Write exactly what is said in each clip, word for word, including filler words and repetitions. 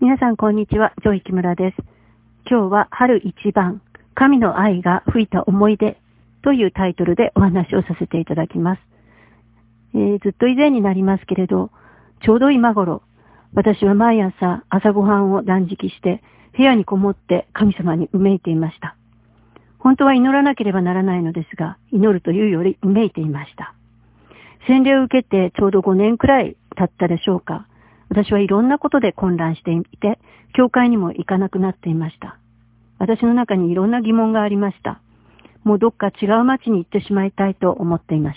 皆さんこんにちは、ジョイ木村です。今日は春一番、神の愛が吹いた思い出というタイトルでお話をさせていただきます。えー、ずっと以前になりますけれど、ちょうど今頃、私は毎朝朝ごはんを断食して部屋にこもって神様にうめいていました。本当は祈らなければならないのですが、祈るというよりうめいていました。洗礼を受けてちょうどごねんくらい経ったでしょうか。私はいろんなことで混乱していて、教会にも行かなくなっていました。私の中にいろんな疑問がありました。もうどっか違う町に行ってしまいたいと思っていました。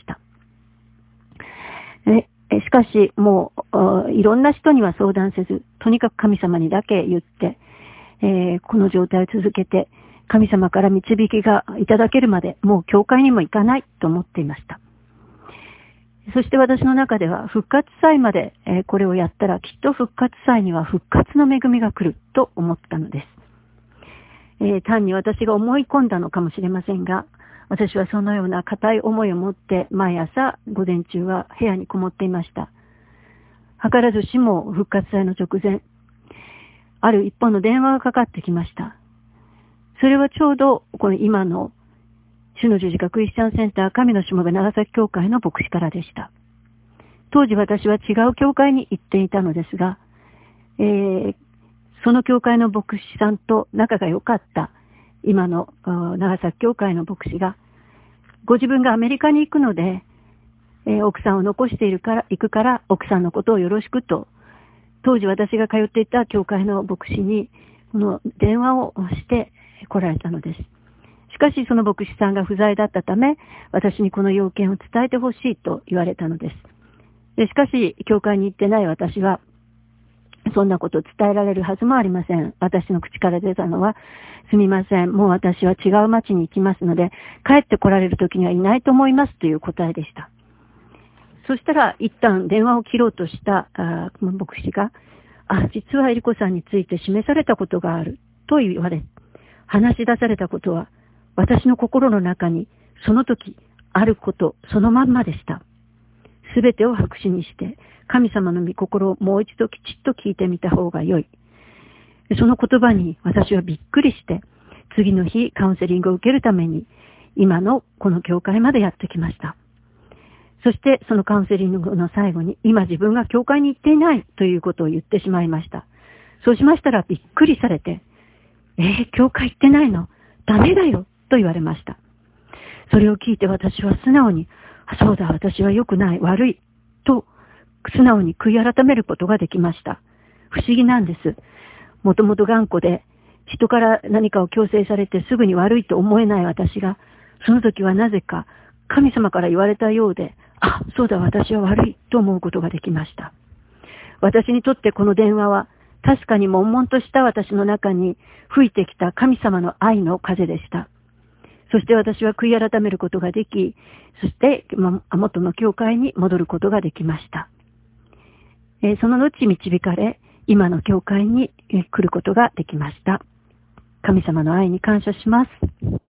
えしかし、もういろんな人には相談せず、とにかく神様にだけ言って、えー、この状態を続けて、神様から導きがいただけるまで、もう教会にも行かないと思っていました。そして私の中では復活祭までこれをやったらきっと復活祭には復活の恵みが来ると思ったのです。えー、単に私が思い込んだのかもしれませんが、私はそのような固い思いを持って毎朝午前中は部屋にこもっていました。図らずしも復活祭の直前、ある一本の電話がかかってきました。それはちょうどこの今の主の十字架クリスチャンセンター神のしもべ長崎教会の牧師からでした。当時私は違う教会に行っていたのですが、えー、その教会の牧師さんと仲が良かった今の長崎教会の牧師が、ご自分がアメリカに行くので、えー、奥さんを残しているから行くから奥さんのことをよろしくと、当時私が通っていた教会の牧師にこの電話をして来られたのです。しかしその牧師さんが不在だったため、私にこの要件を伝えてほしいと言われたのです。でしかし、教会に行ってない私は、そんなことを伝えられるはずもありません。私の口から出たのは、すみません、もう私は違う町に行きますので、帰って来られる時にはいないと思いますという答えでした。そしたら、一旦電話を切ろうとしたあこの牧師が、あ、実はエリコさんについて示されたことがあると言われ、話し出されたことは、私の心の中にその時あることそのまんまでした。すべてを白紙にして神様の御心をもう一度きちっと聞いてみた方が良い。その言葉に私はびっくりして、次の日カウンセリングを受けるために今のこの教会までやってきました。そしてそのカウンセリングの最後に、今自分が教会に行っていないということを言ってしまいました。そうしましたらびっくりされて、えー、教会行ってないの？ダメだよと言われました。それを聞いて私は素直に、そうだ、私は良くない、悪い、と素直に悔い改めることができました。不思議なんです。もともと頑固で、人から何かを強制されてすぐに悪いと思えない私が、その時はなぜか神様から言われたようで、あ、そうだ、私は悪いと思うことができました。私にとってこの電話は、確かに悶々とした私の中に吹いてきた神様の愛の風でした。そして私は悔い改めることができ、そして元の教会に戻ることができました。えー、その後導かれ、今の教会に来ることができました。神様の愛に感謝します。